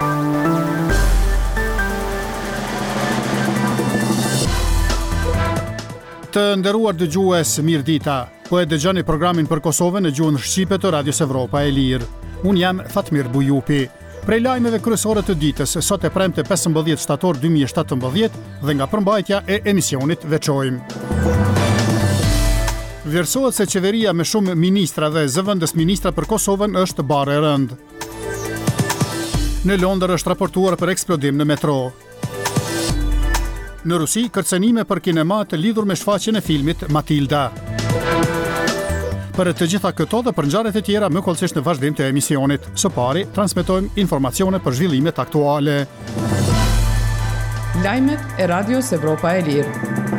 Të nderuar dëgjues, mirë dita. Po e dëgjoni programin për Kosovën në gjuhën shqipe të Radios Evropa e Lirë. Unë jam Fatmir Bujupi. Prej lajmeve kryesore të ditës, sot e premte 15 shtator 2017 dhe nga përmbajtja e emisionit veçojmë. Vlerësohet se qeveria me shumë ministra dhe zëvendës ministra për Kosovën është barë e rëndë. Në Londër është raportuar për eksplodim në metro. Në Rusi, kërcenime për kinemat lidhur me shfaqjen e filmit Matilda. Për të gjitha këto dhe për ngjarjet e tjera më kollësisht në vazhdim të emisionit. Së pari, transmetojmë informacione për zhvillimet aktuale. Lajmet e Radios Evropa e Lirë.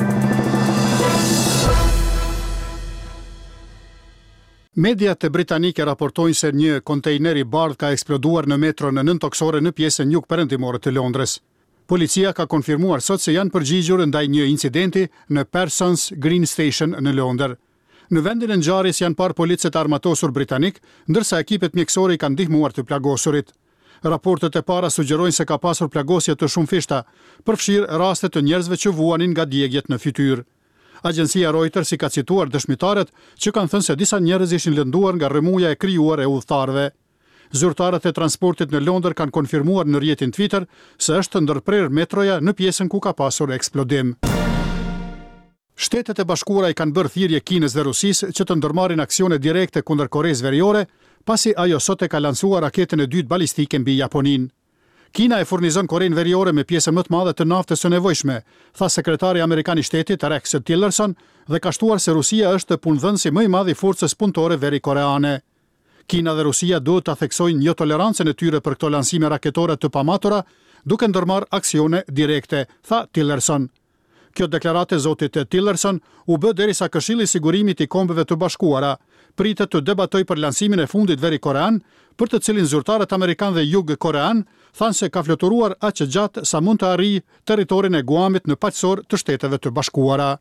Mediat britanike raportojnë se një kontejner i bardhë ka eksploduar në metro në 9 toksore në pjesën jugperëndimore të Londrës. Policia ka konfirmuar sot se janë përgjigjur ndaj një incidenti në Parsons Green Station në Londër. Në vendin e ngjarjes janë parë policët armatosur britanik, ndërsa ekipet mjekësore i kanë ndihmuar të plagosurit. Raportet e para sugjerojnë se ka pasur plagosje të shumë fishta, përfshirë raste të njerëzve që vuanin nga djegjet në fytyrë. Agjencia Reuters i ka cituar dëshmitarët që kanë thënë se disa njerëz ishin lënduar nga rrëmuja e krijuar e udhëtarëve. Zyrtarët e transportit në Londër kanë konfirmuar në rrjetin Twitter se është ndërprerë metroja në pjesën ku ka pasur eksplodim. Shtetet e Bashkuara i kanë bërë thirrje Kinës dhe Rusisë që të ndërmarrin aksione direkte kundër Koreas Veriore, pasi ajo sot e ka lancuar raketën e dytë balistike mbi Japoninë. Kina e furnizon Korenë Veriore me pjesën më të madhe të naftës së nevojshme, tha sekretari amerikan i shtetit Rex Tillerson, dhe ka shtuar se Rusia është punëdhënësi më i madh i forcës punëtore verikoreane. Kina dhe Rusia duhet ta theksojnë jo tolerancën e tyre për këto lansime raketore të pamatura, duke ndërmarrë aksione direkte, tha Tillerson. Kjo deklaratë e zotit Tillerson u bë derisa Këshilli i Sigurimit i Kombeve të Bashkuara pritet të debatojë për lansimin e fundit verikorean, për të cilin zyrtarët amerikan dhe jug-korean thanë se ka fluturuar aq gjatë sa mund të arrijë territorin e Guamit në paqësor të Shteteve të Bashkuara.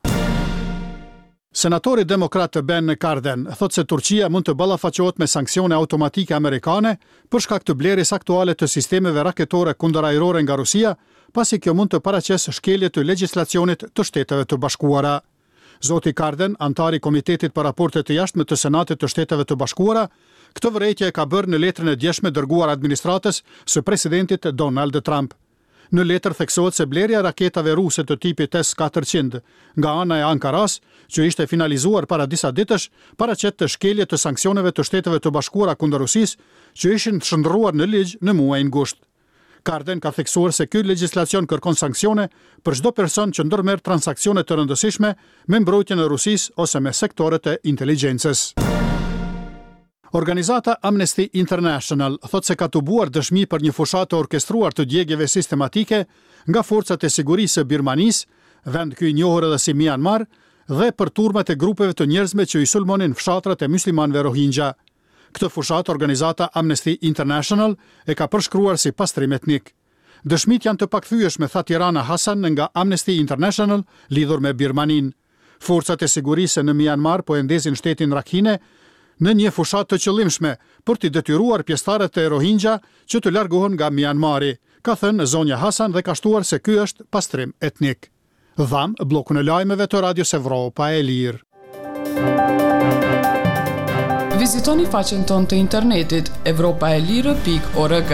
Senatori demokrat Ben Cardin thotë se Turqia mund të ballafaqohet me sanksione automatike amerikane për shkak të blerjes aktuale të sistemeve raketore kundërajrore nga Rusia, pasi kjo mund të paraqesë shkelje të legjislacionit të Shteteve të Bashkuara. Zoti Cardin, antari i Komitetit për raportet e jashtme të Senatit të Shteteve të Bashkuara, këtë vërejtje e ka bërë në letrën e djeshme dërguar administratës së presidentit Donald Trump. Në letër theksohet se blerja e raketave ruse të tipit S-400 nga ana e Ankaras, që ishte finalizuar para disa ditësh, paraqet të shkelje të sanksioneve të Shteteve të Bashkuara kundër Rusisë, që ishin shndërruar në ligj në muajin gusht. Cardin ka theksuar se ky legjislacion kërkon sanksione për çdo person që ndërmerr transaksione të rëndësishme me mbrojtjen e Rusisë ose me sektorët e inteligjencës. Organizata Amnesty International thotë se ka tubuar dëshmi për një fushat të orkestruar të djegjeve sistematike nga forcat e sigurisë së Birmanisë, vend ky i njohur edhe si Myanmar, dhe për turmat e grupeve të njerëzve që i sulmonin fshatrat e muslimanëve Rohingya. Këtë fushat organizata Amnesty International e ka përshkruar si pastrim etnik. Dëshmit janë të pakthyeshme, tha Tirana Hasan nga Amnesty International lidhur me Birmaninë. Forcat e sigurisë në Myanmar po e ndezin shtetin Rakhine në një fushat të qëllimshme për t'i detyruar pjesëtarët e Rohingya që të largohen nga Myanmari, ka thënë zonja Hasan dhe ka shtuar se ky është pastrim etnik. Dham bllokun e lajmeve të Radios Evropa e Lirë. Vizitoni faqen tonë të internetit evropaelire.org.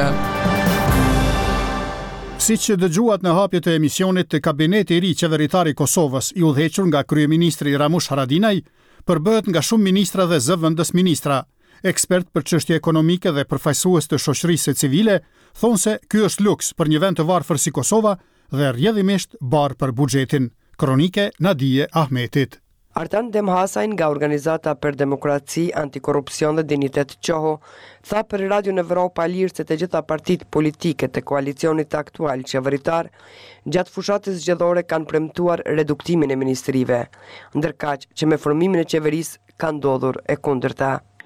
Siç dëgjuat në hapje të emisionit, kabineti i ri qeveritar i Kosovës, i udhëhequr nga kryeministri Ramush Haradinaj, përbëhet nga shumë ministra dhe zëvendës ministra. Ekspert për çështje ekonomike dhe përfaqësues të shoqërisë civile thonë se ky është luks për një vend të varfër si Kosova dhe rrjedhimisht barë për buxhetin. Kronike Nadije Ahmetit. Artan Demhasajn nga Organizata për Demokraci, Antikorrupsion dhe Dignitet Qoho tha për Radio në Evropa Lirë se të gjitha partitë politike të koalicionit aktual qeveritar gjatë fushatës zgjedhore kanë premtuar reduktimin e ministrive, ndërkaq që me formimin e qeverisë ka ndodhur e kundërta.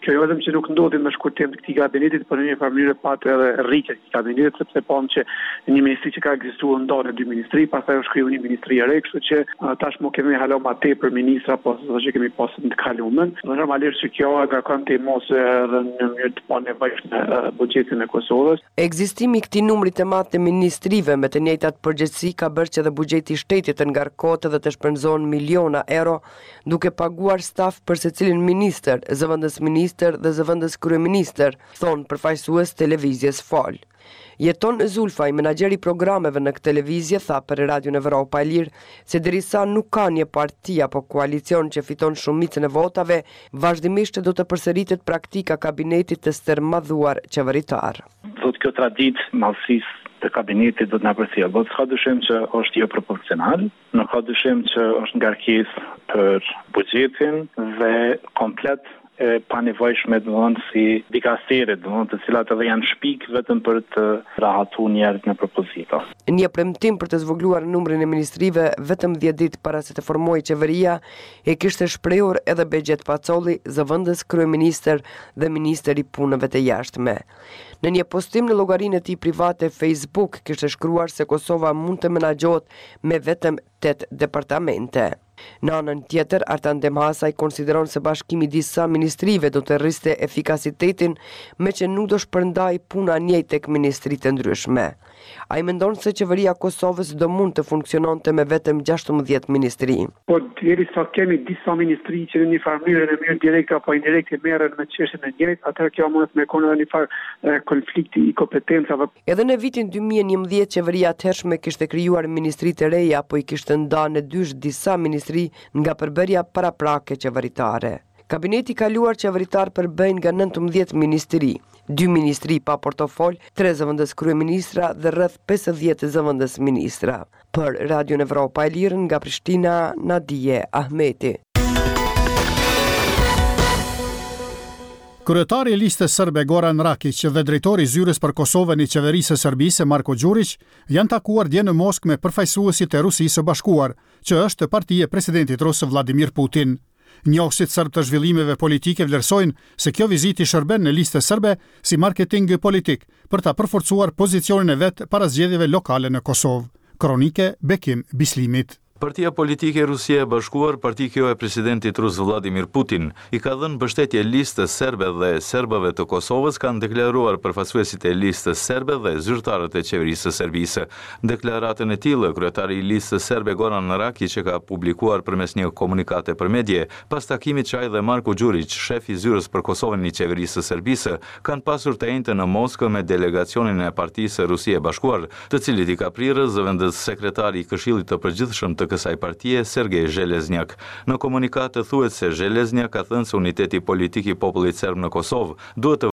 Kjo jo vetëm që nuk ndodhi me shkurtim të këtij kabinetit, por në një farë mënyrë patë edhe rritje të kabinetit, sepse pam që një ministri që ka ekzistuar ndonë dy ministri, pastaj u shkriu një ministri e re, kështu që tashmë kemi hala më tepër ministra, po që kemi pasur të kaluamën. Normalisht që kjo agakon të mos edhe në mënyrë të panevojshme buxhetin e Kosovës. Ekzistimi i këtij numri të madh të ministrive me të njëjtat përgjegjësi ka bërë që dhe buxheti i shtetit të ngarkohet dhe të shpenzon miliona euro duke paguar staf për secilin ministër, zëvendës ministër dhe zëvendës kryeministër, thon përfaqësues televizjes Fol. Jeton Zulfaj, menaxheri programeve në këtë televizje, tha për Radion Evropa e Lirë se derisa nuk ka një parti apo koalicion që fiton shumicën e votave, vazhdimisht do të përsëritet praktika kabinetit të stërmadhuar qeveritar. Thotë kjo traditë madhësisë të kabinetit do të na përcjell. Do të ka dyshim që është jo proporcional, nuk ka dyshim që është ngarkesë për buxhetin dhe komplet e panevojshme, domethënë si dikastere, domethënë të cilat edhe janë shpik vetëm për të rahatuar njerëzit në propozita. Një premtim për të zvogluar numrin e ministrive vetëm 10 ditë para se të formojë qeveria e kishte shprehur edhe Bexhet Pacolli, zëvendës kryeministër dhe ministër i punëve të jashtme. Në një postim në llogarinë e tij private Facebook kishte shkruar se Kosova mund të menaxhohet me vetëm 8 departamente. Në anën tjetër, Artan Demhasaj konsideron se bashkimi i disa ministrive do të rriste efikasitetin me që nuk do shpërndaj puna njëjtë tek ministritë të ndryshme. Ai mendon se qeveria e Kosovës do mund të funksiononte me vetëm 16 ministri. Po derisa kemi disa ministri që në një farë mënyrë direkte apo indirekte merren me çështjen e njëjtë, atëherë kjo mund të mëkon edhe një farë konflikti i kompetencave. Edhe në vitin 2011 qeveria atëhershme kishte krijuar ministri të reja apo i kishte ndarë në dysh disa ministri nga përbërja paraprake qeveritare. Kabineti kaluar qeveritar përbën nga 19 ministri, 2 ministri pa portofol, 3 zëvendës kryeministra dhe rreth 50 zëvendës ministra. Për Radion Evropa e Lirë nga Prishtina, Nadije Ahmeti. Kryetari i listës serbe Goran Rakić dhe drejtori i zyrës për Kosovën i qeverisë së Serbisë Marko Đurić janë takuar dje në Moskë me përfaqësuesit e Rusisë së Bashkuar, që është partia e presidentit rus Vladimir Putin. Njohësit serb të zhvillimeve politike vlerësojnë se kjo vizitë shërben në listën serbe si marketing politik për ta përforcuar pozicionin e vet para zgjedhjeve lokale në Kosovë. Kronike Bekim Bislimit. Partia politike e Rusia e Bashkuar, parti kjo e presidentit rus Vladimir Putin, i ka dhënë mbështetje listës serbe dhe serbëve të Kosovës, kanë deklaruar përfaqësuesit e listës serbe dhe zyrtarët e qeverisë së Serbisë. Deklaratën e tillë, kryetari i listës serbe Goran Rakić që ka publikuar përmes një komunikate për medje, pas takimit që ai dhe Marko Đurić, shef i zyrës për Kosovën i qeverisë së Serbisë, kanë pasur të njëjtën në Moskë me delegacionin e partisë së Rusie e Bashkuar, të cilit i ka prirë zëvendës sekretari i Këshillit të Përgjithshëm të kësaj partie Sergej Zhelezniak. Në komunikat thuhet se Zhelezniak ka thënë se uniteti politik i popullit serb në Kosovë duhet të